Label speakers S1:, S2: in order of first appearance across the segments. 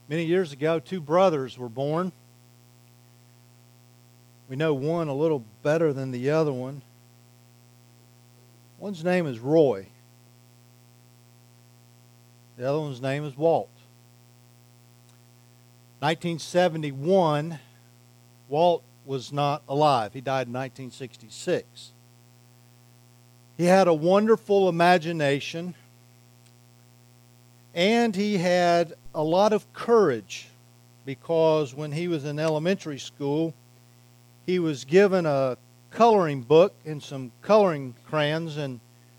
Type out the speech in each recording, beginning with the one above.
S1: Many years ago, two brothers were born. We know one a little better than the other one. One's name is Roy. The other one's name is Walt. 1971, Walt was not alive. He died in 1966. He had a wonderful imagination, and he had a lot of courage, because when he was in elementary school, he was given a coloring book and some coloring crayons, and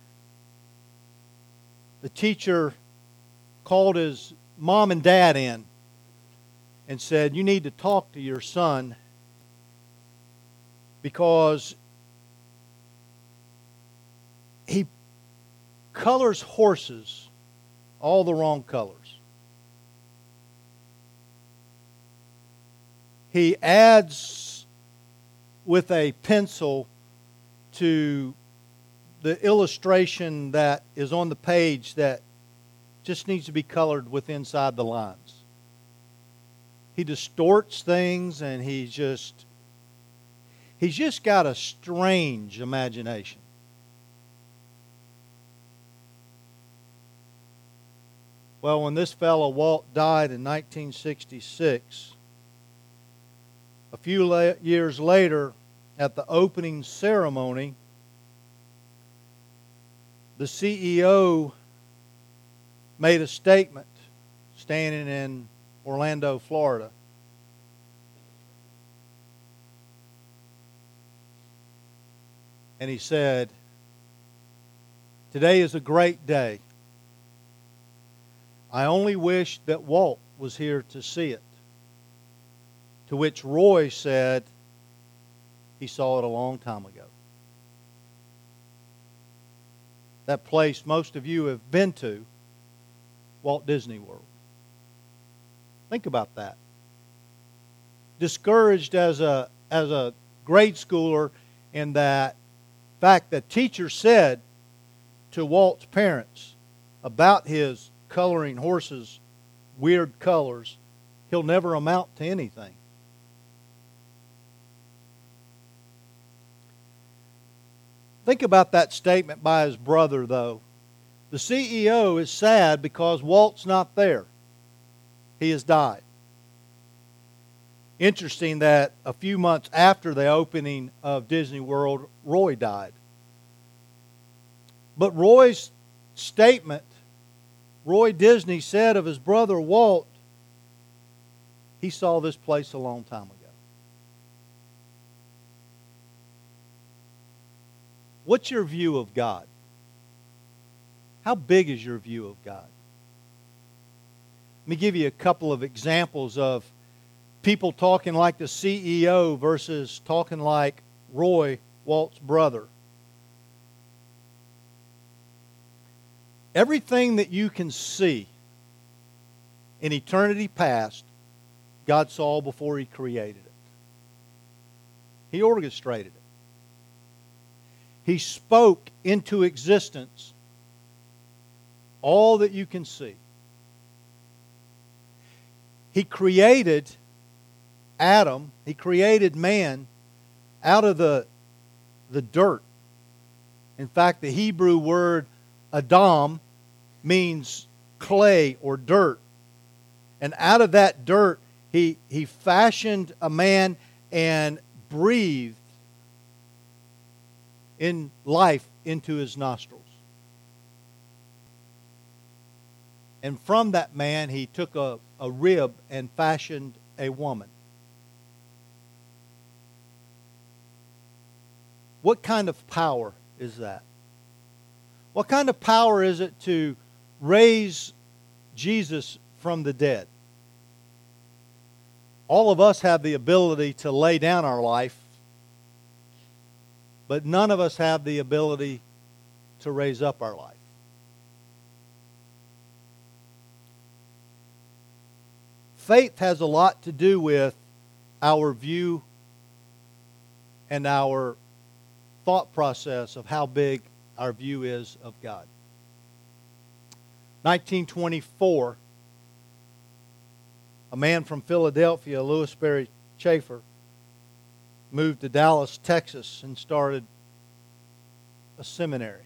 S1: the teacher called his mom and dad in and said, "You need to talk to your son because he colors horses all the wrong colors. He adds with a pencil to the illustration that is on the page that just needs to be colored with inside the lines. He distorts things, and he's just got a strange imagination." Well, when this fellow Walt died in 1966, a few years later, at the opening ceremony, the CEO made a statement standing in Orlando, Florida. And he said, "Today is a great day. I only wish that Walt was here to see it." To which Roy said he saw it a long time ago. That place most of you have been to, Walt Disney World. Think about that. Discouraged as a grade schooler, in that fact that teacher said to Walt's parents about his coloring horses weird colors, he'll never amount to anything. Think about that statement by his brother, though. The CEO is sad because Walt's not there. He has died. Interesting that a few months after the opening of Disney World, Roy died. But Roy's statement, Roy Disney said of his brother Walt, he saw this place a long time ago. What's your view of God? How big is your view of God? Let me give you a couple of examples of people talking like the CEO versus talking like Roy, Walt's brother. Everything that you can see in eternity past, God saw before He created it. He orchestrated it. He spoke into existence all that you can see. He created Adam, He created man out of the dirt. In fact, the Hebrew word Adam means clay or dirt. And out of that dirt, he fashioned a man and breathed in life into his nostrils. And from that man, he took a rib and fashioned a woman. What kind of power is that? What kind of power is it to raise Jesus from the dead? All of us have the ability to lay down our life, but none of us have the ability to raise up our life. Faith has a lot to do with our view and our thought process of how big our view is of God. 1924, a man from Philadelphia, Lewis Sperry Chafer, moved to Dallas, Texas, and started a seminary.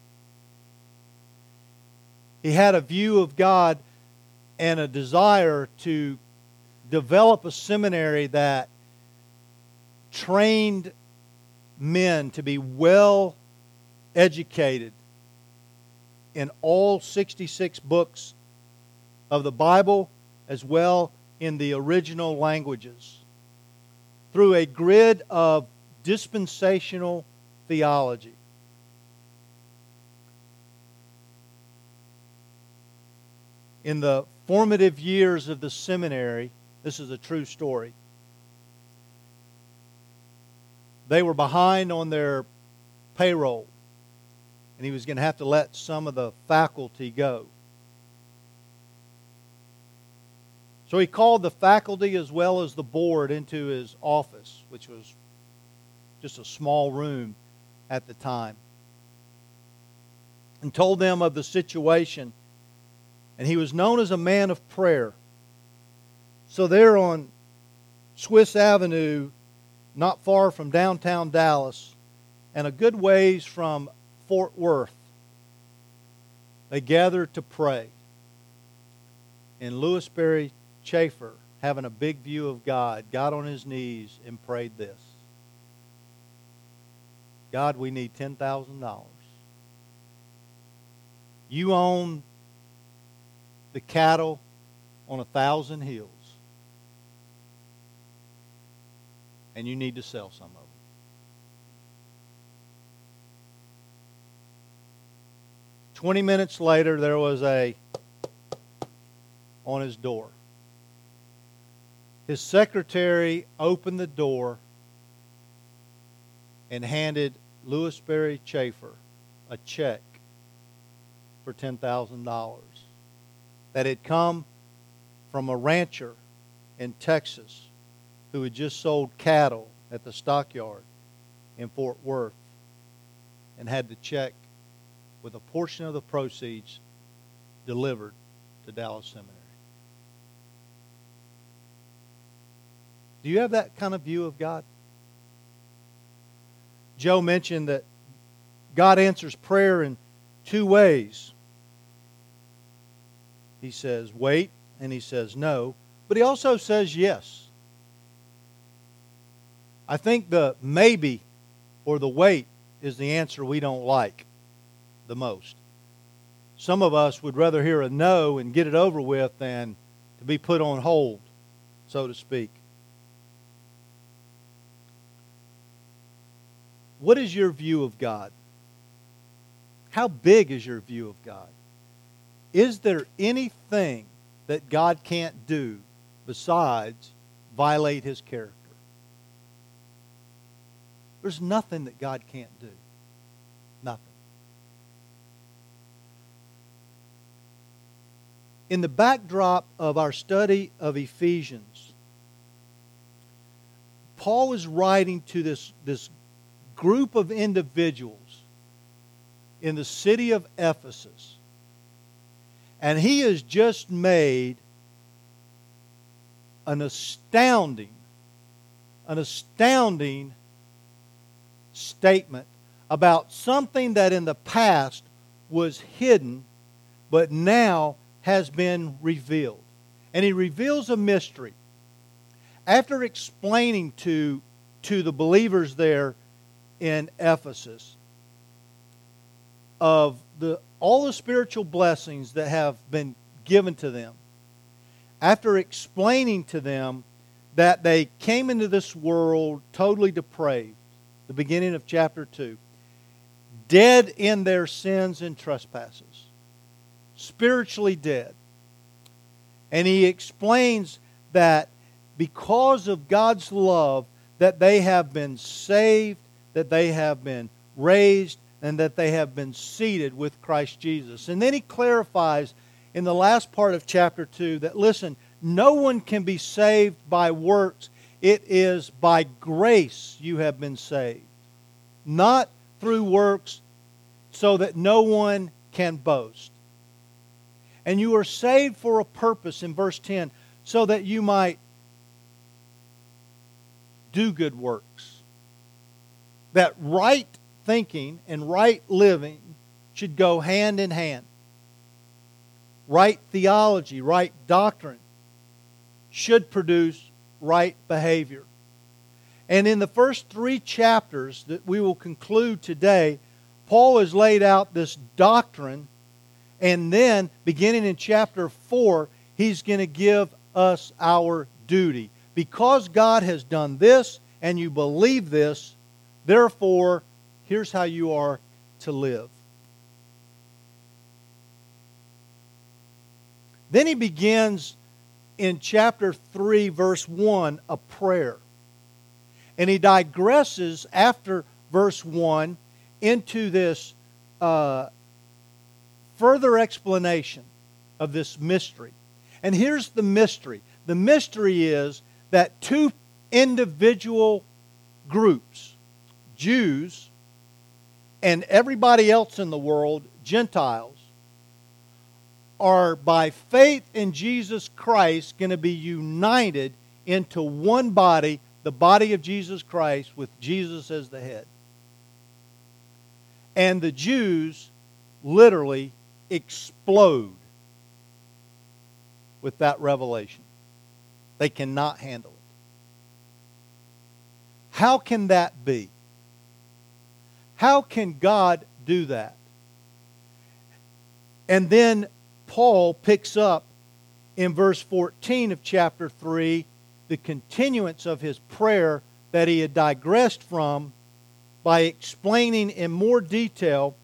S1: He had a view of God and a desire to develop a seminary that trained men to be well educated in all 66 books of the Bible, as well in the original languages, through a grid of dispensational theology. In the formative years of the seminary, this is a true story, they were behind on their payroll, and he was going to have to let some of the faculty go. So he called the faculty as well as the board into his office, which was just a small room at the time, and told them of the situation. And he was known as a man of prayer. So there on Swiss Avenue, not far from downtown Dallas, and a good ways from Fort Worth, they gathered to pray. And Lewis Sperry Chafer, having a big view of God, got on his knees and prayed this: God, we need $10,000. You own the cattle on 1,000 hills, and you need to sell some of them. "20 minutes later, there was a on his door. His secretary opened the door and handed Lewis Sperry Chafer a check for $10,000 that had come from a rancher in Texas who had just sold cattle at the stockyard in Fort Worth and had the check with a portion of the proceeds delivered to Dallas Seminary. Do you have that kind of view of God? Joe mentioned that God answers prayer in two ways. He says wait, and he says no, but he also says yes. I think the maybe or the wait is the answer we don't like the most. Some of us would rather hear a no and get it over with than to be put on hold, so to speak. What is your view of God? How big is your view of God? Is there anything that God can't do besides violate His character? There's nothing that God can't do. Nothing. In the backdrop of our study of Ephesians, Paul is writing to this group of individuals in the city of Ephesus. And he has just made an astounding statement about something that in the past was hidden, but now has been revealed. And he reveals a mystery. After explaining to the believers there in Ephesus of all the spiritual blessings that have been given to them, after explaining to them that they came into this world totally depraved, the beginning of chapter 2, dead in their sins and trespasses, spiritually dead. And he explains that because of God's love, that they have been saved, that they have been raised, and that they have been seated with Christ Jesus. And then he clarifies in the last part of chapter 2 that, listen, no one can be saved by works. It is by grace you have been saved, not through works, so that no one can boast. And you are saved for a purpose, in verse 10, so that you might do good works. That right thinking and right living should go hand in hand. Right theology, right doctrine should produce right behavior. And in the first 3 chapters that we will conclude today, Paul has laid out this doctrine, and then beginning in chapter 4, he's going to give us our duty. Because God has done this and you believe this, therefore, here's how you are to live. Then he begins in chapter 3, verse 1, a prayer. And he digresses after verse 1 into this further explanation of this mystery. And here's the mystery. The mystery is that 2 individual groups, Jews and everybody else in the world, Gentiles, are by faith in Jesus Christ going to be united into one body, the body of Jesus Christ, with Jesus as the head. And the Jews literally explode with that revelation. They cannot handle it. How can that be? How can God do that? And then Paul picks up in verse 14 of chapter 3 the continuance of his prayer that he had digressed from by explaining in more detail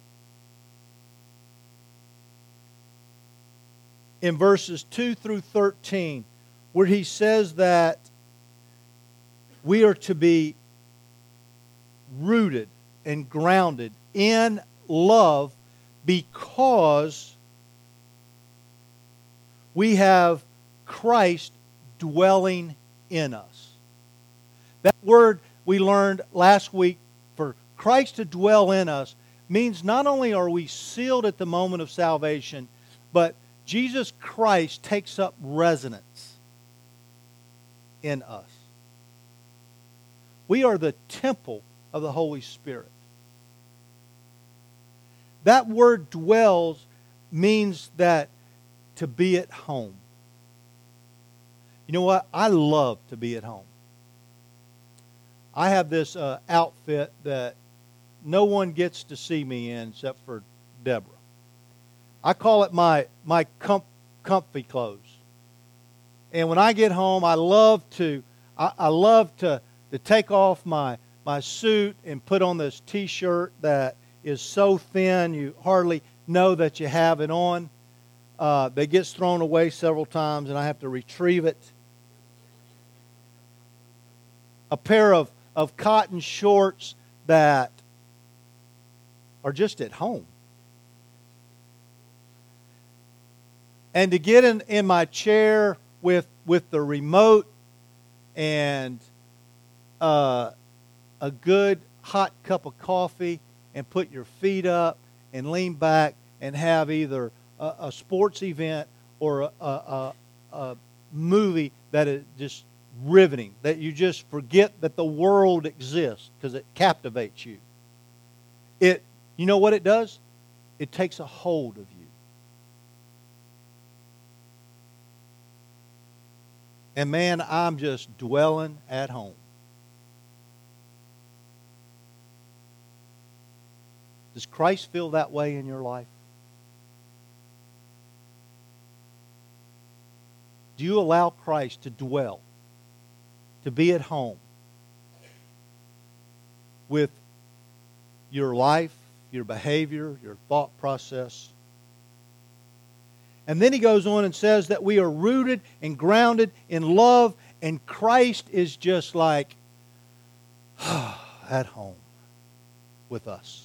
S1: in verses 2 through 13, where he says that we are to be rooted and grounded in love because we have Christ dwelling in us. That word we learned last week, for Christ to dwell in us, means not only are we sealed at the moment of salvation, but Jesus Christ takes up residence in us. We are the temple of the Holy Spirit. That word dwells means that to be at home. You know what? I love to be at home. I have this outfit that no one gets to see me in except for Deborah. I call it my comfy clothes. And when I get home, I love to take off my suit and put on this T-shirt that is so thin you hardly know that you have it on. That gets thrown away several times and I have to retrieve it. A pair of cotton shorts that are just at home. And to get in my chair with the remote and a good hot cup of coffee and put your feet up and lean back and have either a sports event or a movie that is just riveting, that you just forget that the world exists because it captivates you. You know what it does? It takes a hold of you. And man, I'm just dwelling at home. Does Christ feel that way in your life? Do you allow Christ to dwell, to be at home with your life, your behavior, your thought process? And then he goes on and says that we are rooted and grounded in love, and Christ is just like at home with us.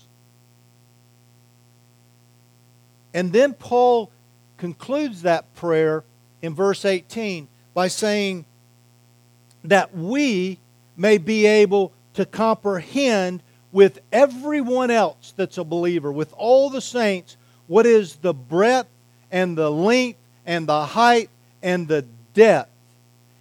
S1: And then Paul concludes that prayer in verse 18 by saying that we may be able to comprehend with everyone else that's a believer, with all the saints, what is the breadth and the length and the height and the depth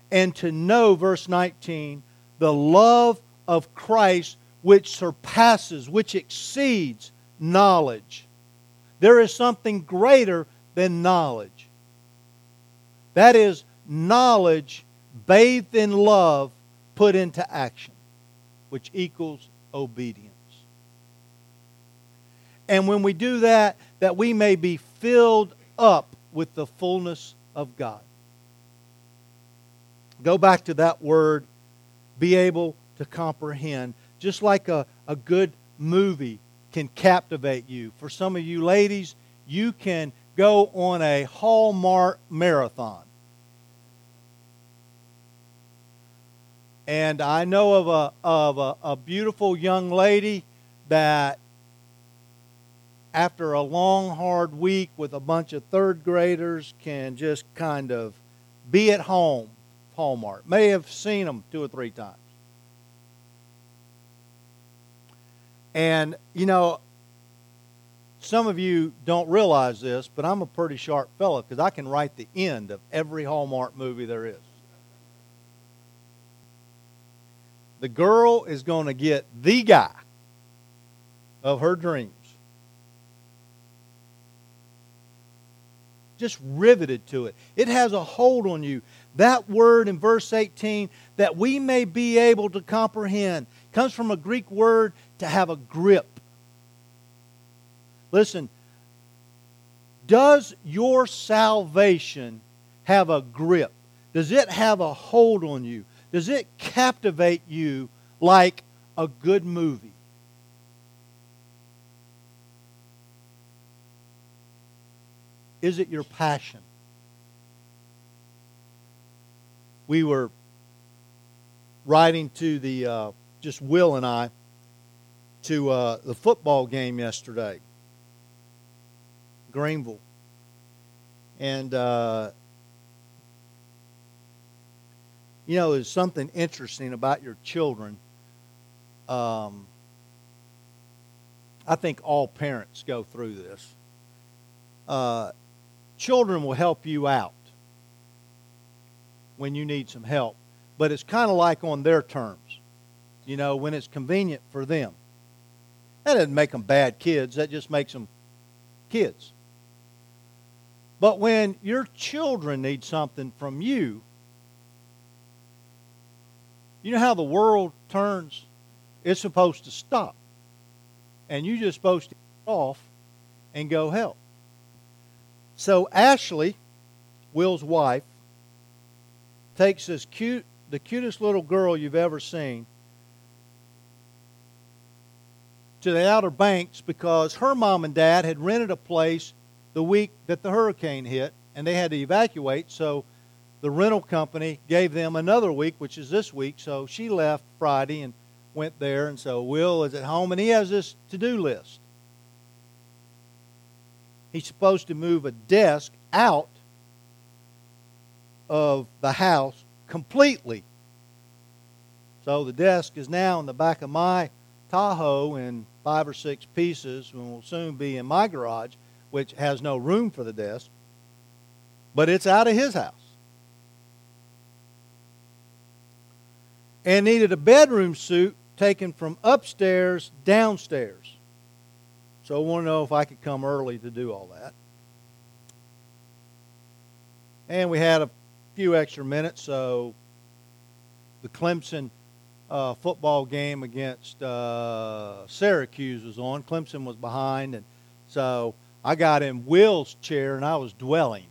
S1: and to know, verse 19, the love of Christ which surpasses, which exceeds knowledge. There is something greater than knowledge. That is knowledge bathed in love put into action, which equals obedience. And when we do that, that we may be filled up with the fullness of God. Go back to that word, be able to comprehend. Just like a good movie can captivate you. For some of you ladies, you can go on a Hallmark marathon. And I know of a beautiful young lady that after a long, hard week with a bunch of third graders can just kind of be at home. Hallmark. May have seen them 2 or 3 times. And, you know, some of you don't realize this, but I'm a pretty sharp fellow because I can write the end of every Hallmark movie there is. The girl is going to get the guy of her dreams. Just riveted to it. It has a hold on you. That word in verse 18, that we may be able to comprehend, comes from a Greek word to have a grip. Listen, does your salvation have a grip? Does it have a hold on you? Does it captivate you like a good movie? Is it your passion? We were riding to the, just Will and I, to the football game yesterday, Greenville. And, you know, there's something interesting about your children. I think all parents go through this. Children will help you out when you need some help. But it's kind of like on their terms. You know, when it's convenient for them. That doesn't make them bad kids. That just makes them kids. But when your children need something from you, you know how the world turns? It's supposed to stop. And you're just supposed to get off and go help. So Ashley, Will's wife, takes the cutest little girl you've ever seen to the Outer Banks because her mom and dad had rented a place the week that the hurricane hit, and they had to evacuate, so the rental company gave them another week, which is this week, so she left Friday and went there, and so Will is at home, and he has this to-do list. He's supposed to move a desk out of the house completely. So the desk is now in the back of my Tahoe in 5 or 6 pieces and will soon be in my garage, which has no room for the desk. But it's out of his house. And needed a bedroom suit taken from upstairs downstairs. So I want to know if I could come early to do all that. And we had a few extra minutes, so the Clemson football game against Syracuse was on. Clemson was behind, and so I got in Will's chair, and I was dwelling.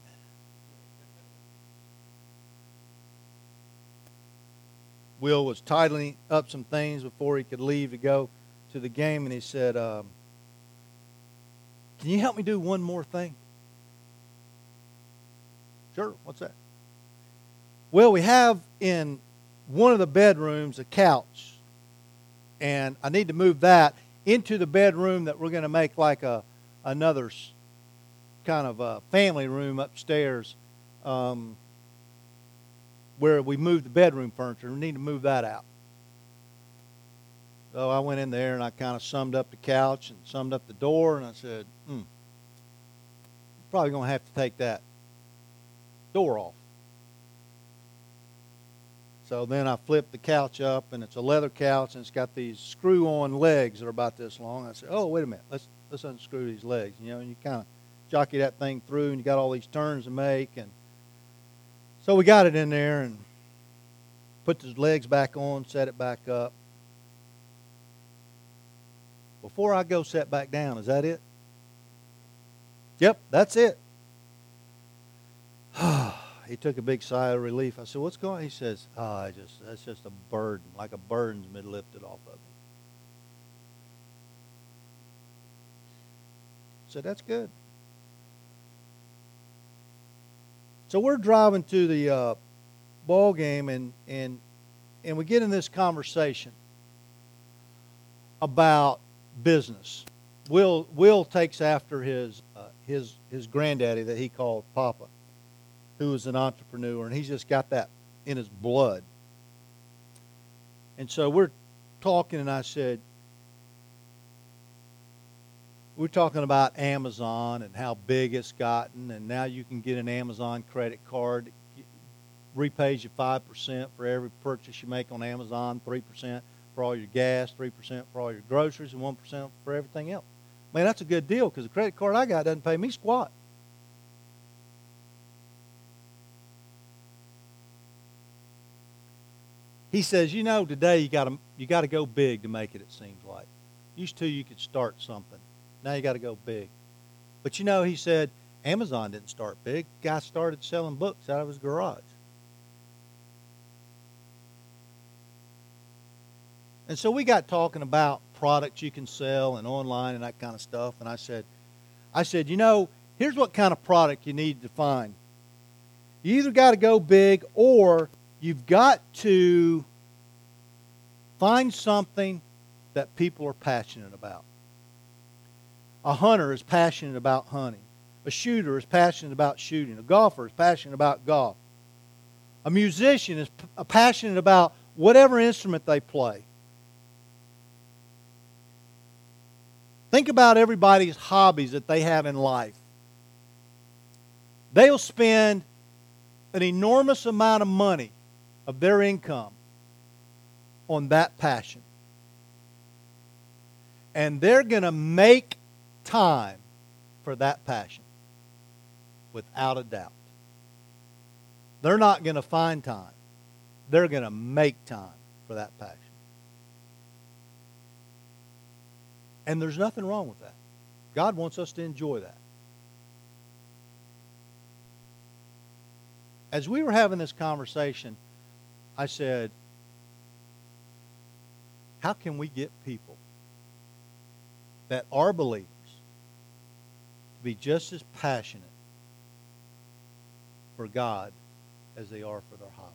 S1: Will was titling up some things before he could leave to go to the game, and he said, can you help me do one more thing? Sure, what's that? Well, we have in one of the bedrooms a couch, and I need to move that into the bedroom that we're going to make like another kind of a family room upstairs where we moved the bedroom furniture. We need to move that out. So I went in there and I kind of summed up the couch and summed up the door, and I said, probably going to have to take that door off. So then I flipped the couch up, and it's a leather couch, and it's got these screw-on legs that are about this long. I said, "Oh, wait a minute, let's unscrew these legs." And you kind of jockey that thing through, and you got all these turns to make, and so we got it in there and put the legs back on, set it back up. Before I go set back down, is that it? Yep, that's it. He took a big sigh of relief. I said, "What's going on?" He says, that's just a burden, like a burden's been lifted off of me. I said, "That's good." So we're driving to the ball game, and we get in this conversation about business. Will takes after his granddaddy that he called Papa, who was an entrepreneur, and he's just got that in his blood. And so we're talking, and I said, we're talking about Amazon and how big it's gotten, and now you can get an Amazon credit card. It repays you 5% for every purchase you make on Amazon, 3% for all your gas, 3% for all your groceries, and 1% for everything else. Man, that's a good deal because the credit card I got doesn't pay me squat. He says, today you got to go big to make it. It seems like used to you could start something. Now you got to go big. But he said Amazon didn't start big. Guy started selling books out of his garage. And so we got talking about products you can sell and online and that kind of stuff. And I said, here's what kind of product you need to find. You either got to go big or you've got to find something that people are passionate about. A hunter is passionate about hunting. A shooter is passionate about shooting. A golfer is passionate about golf. A musician is passionate about whatever instrument they play. Think about everybody's hobbies that they have in life. They'll spend an enormous amount of money of their income on that passion. And they're going to make time for that passion, without a doubt. They're not going to find time. They're going to make time for that passion. And there's nothing wrong with that. God wants us to enjoy that. As we were having this conversation, I said, how can we get people that are believers to be just as passionate for God as they are for their hobbies?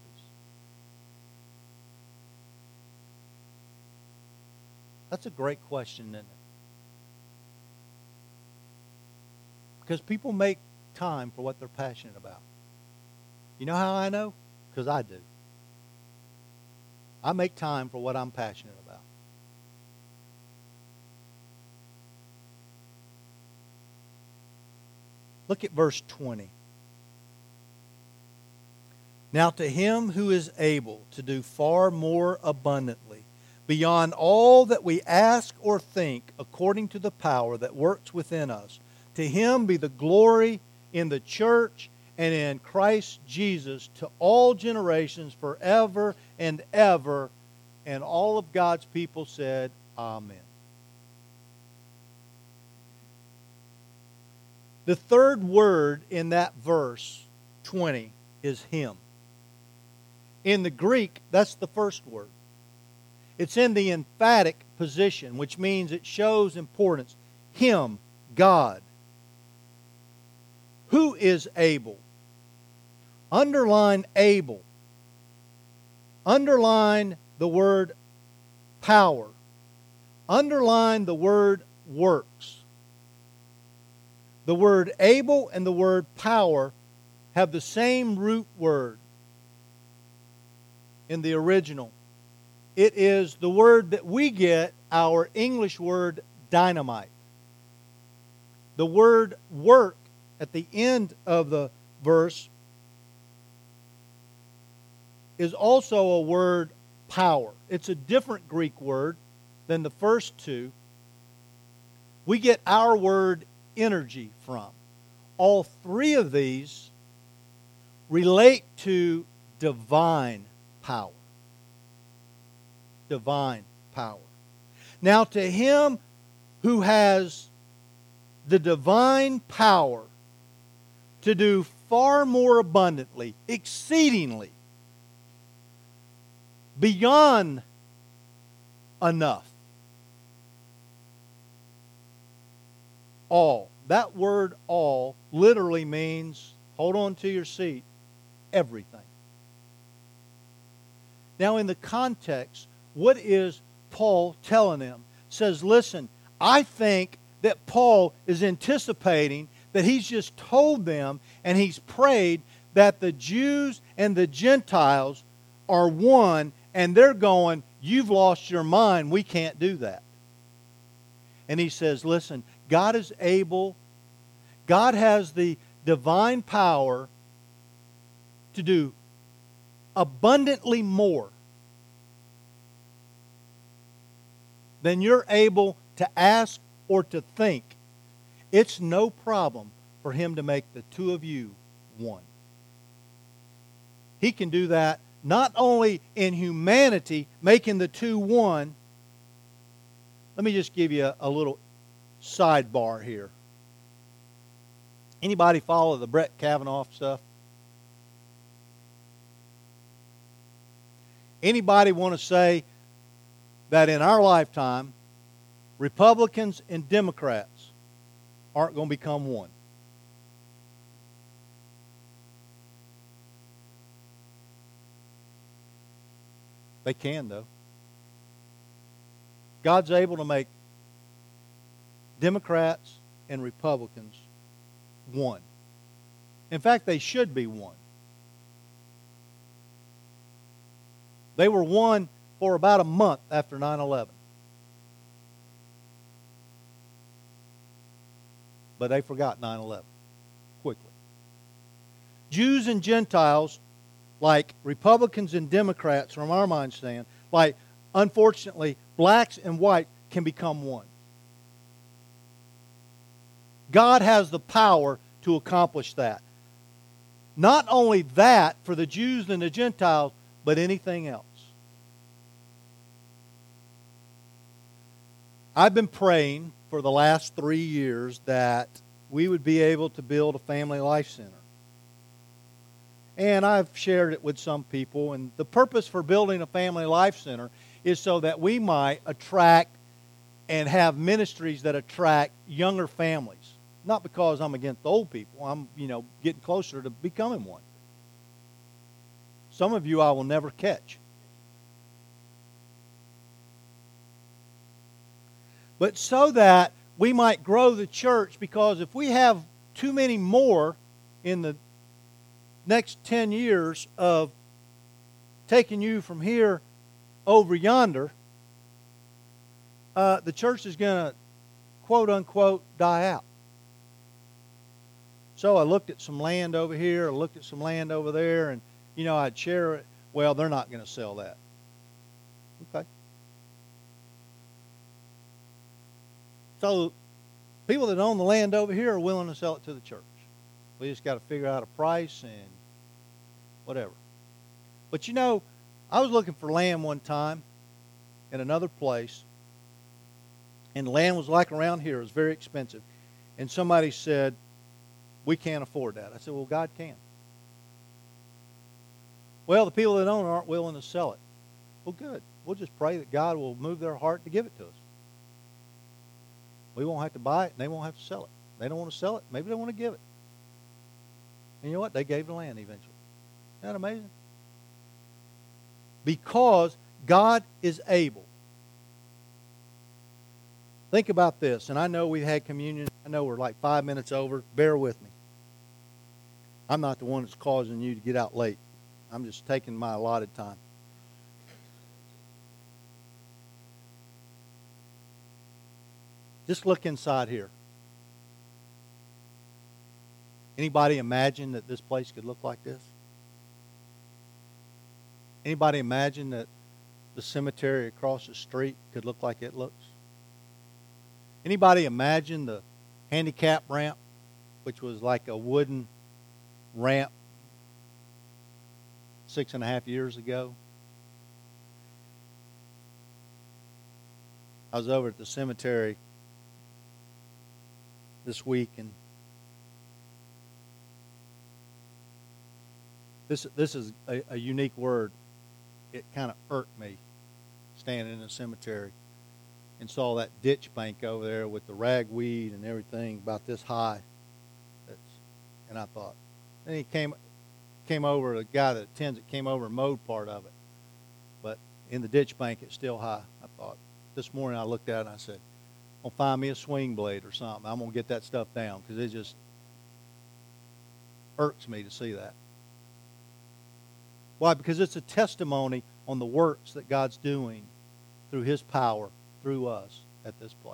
S1: That's a great question, isn't it? Because people make time for what they're passionate about. You know how I know? Because I do. I make time for what I'm passionate about. Look at verse 20. Now to him who is able to do far more abundantly, beyond all that we ask or think, according to the power that works within us, to him be the glory in the church and in Christ Jesus to all generations forever and ever. And all of God's people said, Amen. The third word in that verse 20 is him. In the Greek, that's the first word. It's in the emphatic position, which means it shows importance. Him, God. Who is able? Underline able. Underline the word power. Underline the word works. The word able and the word power have the same root word in the original. It is the word that we get our English word dynamite. The word work at the end of the verse is also a word power. It's a different Greek word than the first two. We get our word energy from. All three of these relate to divine power. Divine power. Now, to him who has the divine power to do far more abundantly, exceedingly, beyond enough. All. That word all literally means, hold on to your seat, everything. Now in the context, what is Paul telling them? Says, listen, I think that Paul is anticipating that he's just told them and he's prayed that the Jews and the Gentiles are one, and they're going, you've lost your mind, we can't do that. And he says, listen, God is able, God has the divine power to do abundantly more than you're able to ask or to think. It's no problem for him to make the two of you one. He can do that not only in humanity, making the two one. Let me just give you a little sidebar here. Anybody follow the Brett Kavanaugh stuff? Anybody want to say that in our lifetime, Republicans and Democrats aren't going to become one? They can, though. God's able to make Democrats and Republicans one. In fact, they should be one. They were one for about a month after 9/11. But they forgot 9/11 quickly. Jews and Gentiles, like Republicans and Democrats from our mind stand, like unfortunately blacks and white, can become one. God has the power to accomplish that. Not only that for the Jews and the Gentiles, but anything else. I've been praying for the last 3 years that we would be able to build a family life center. And I've shared it with some people. And the purpose for building a family life center is so that we might attract and have ministries that attract younger families. Not because I'm against old people. I'm, getting closer to becoming one. Some of you I will never catch. But so that we might grow the church, because if we have too many more in the next 10 years of taking you from here over yonder, the church is going to, quote unquote, die out. So I looked at some land over here, I looked at some land over there, and, I'd share it. Well, they're not going to sell that. Okay. So people that own the land over here are willing to sell it to the church. We just got to figure out a price and whatever. But I was looking for land one time in another place, and the land was like around here. It was very expensive. And somebody said, we can't afford that. I said, well, God can. Well, the people that own it aren't willing to sell it. Well, good. We'll just pray that God will move their heart to give it to us. We won't have to buy it, and they won't have to sell it. They don't want to sell it. Maybe they want to give it. And you know what? They gave the land eventually. Isn't that amazing? Because God is able. Think about this. And I know we had communion. I know we're like 5 minutes over. Bear with me. I'm not the one that's causing you to get out late. I'm just taking my allotted time. Just look inside here. Anybody imagine that this place could look like this? Anybody imagine that the cemetery across the street could look like it looks? Anybody imagine the handicap ramp, which was like a wooden ramp 6.5 years ago? I was over at the cemetery this week, and this is a unique word. It kind of irked me standing in the cemetery and saw that ditch bank over there with the ragweed and everything about this high. And I thought, then he came over, the guy that attends it came over and mowed part of it. But in the ditch bank, it's still high. I thought, this morning I looked at it and I said, I'm going to find me a swing blade or something. I'm going to get that stuff down because it just irks me to see that. Why? Because it's a testimony on the works that God's doing through His power, through us at this place.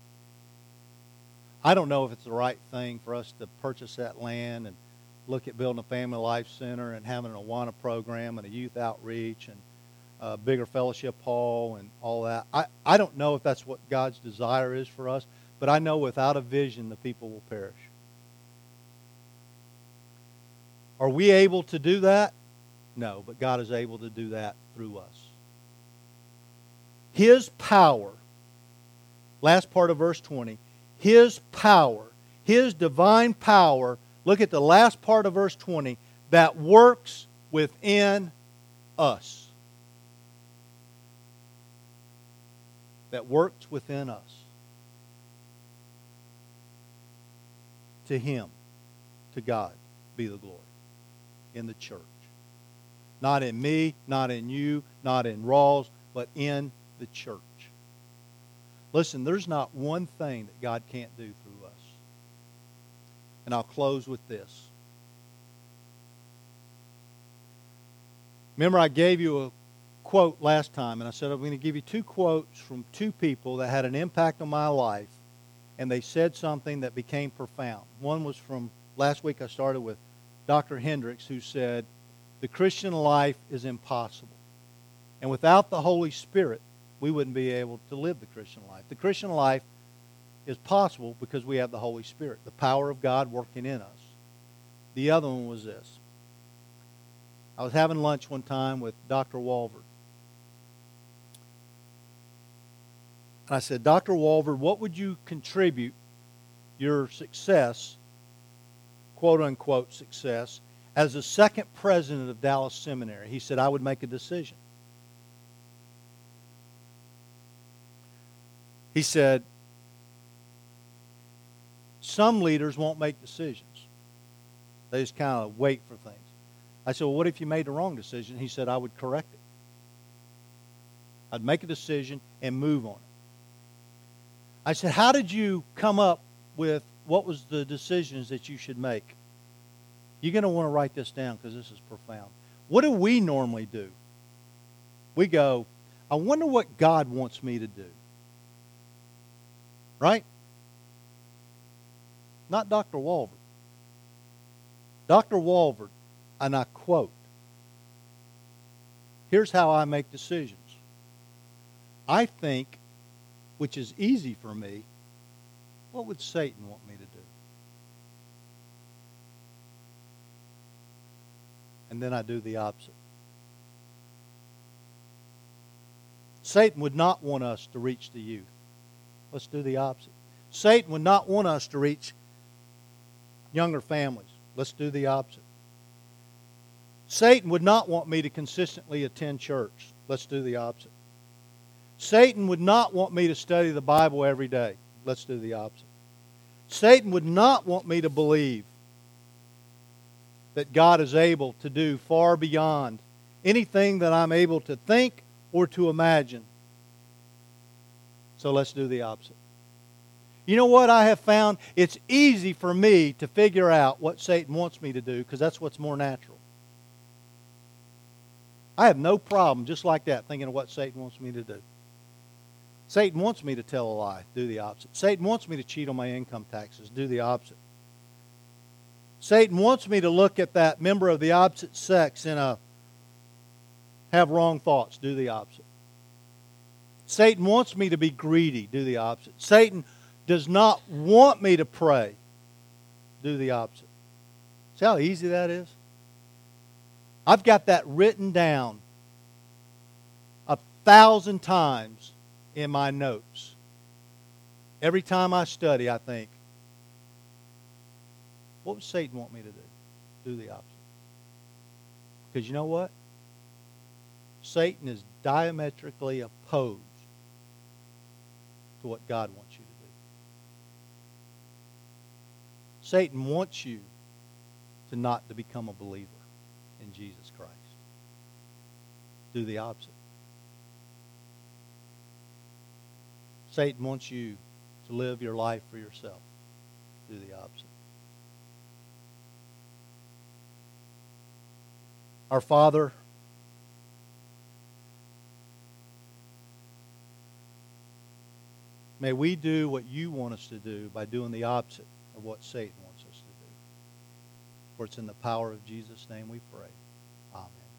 S1: I don't know if it's the right thing for us to purchase that land and look at building a family life center and having an Awana program and a youth outreach and a bigger fellowship hall and all that. I don't know if that's what God's desire is for us, but I know without a vision the people will perish. Are we able to do that? No, but God is able to do that through us. His power, last part of verse 20, His power, His divine power, look at the last part of verse 20, that works within us. That works within us. To Him, to God, be the glory in the church. Not in me, not in you, not in Rawls, but in the church. Listen, there's not one thing that God can't do through us. And I'll close with this. Remember, I gave you a quote last time, and I said I'm going to give you 2 quotes from 2 people that had an impact on my life, and they said something that became profound. One was from last week. I started with Dr. Hendricks, who said, the Christian life is impossible. And without the Holy Spirit, we wouldn't be able to live the Christian life. The Christian life is possible because we have the Holy Spirit, the power of God working in us. The other one was this. I was having lunch one time with Dr. Walvoord. And I said, Dr. Walvoord, what would you contribute your success, quote-unquote success, as the second president of Dallas Seminary? He said, I would make a decision. He said, some leaders won't make decisions. They just kind of wait for things. I said, well, what if you made the wrong decision? He said, I would correct it. I'd make a decision and move on it. I said, how did you come up with what was the decisions that you should make? You're going to want to write this down because this is profound. What do we normally do? We go, I wonder what God wants me to do. Right? Not Dr. Walvoord. Dr. Walvoord, and I quote, here's how I make decisions. I think, which is easy for me, what would Satan want me to do? And then I do the opposite. Satan would not want us to reach the youth. Let's do the opposite. Satan would not want us to reach younger families. Let's do the opposite. Satan would not want me to consistently attend church. Let's do the opposite. Satan would not want me to study the Bible every day. Let's do the opposite. Satan would not want me to believe that God is able to do far beyond anything that I'm able to think or to imagine. So let's do the opposite. You know what I have found? It's easy for me to figure out what Satan wants me to do because that's what's more natural. I have no problem just like that thinking of what Satan wants me to do. Satan wants me to tell a lie. Do the opposite. Satan wants me to cheat on my income taxes. Do the opposite. Satan wants me to look at that member of the opposite sex in a have wrong thoughts. Do the opposite. Satan wants me to be greedy. Do the opposite. Satan does not want me to pray. Do the opposite. See how easy that is? I've got that written down 1,000 times in my notes. Every time I study, I think, what would Satan want me to do? Do the opposite. Because you know what? Satan is diametrically opposed to what God wants you to do. Satan wants you to not to become a believer in Jesus Christ. Do the opposite. Satan wants you to live your life for yourself. Do the opposite. Our Father, may we do what you want us to do by doing the opposite of what Satan wants us to do. For it's in the power of Jesus' name we pray. Amen.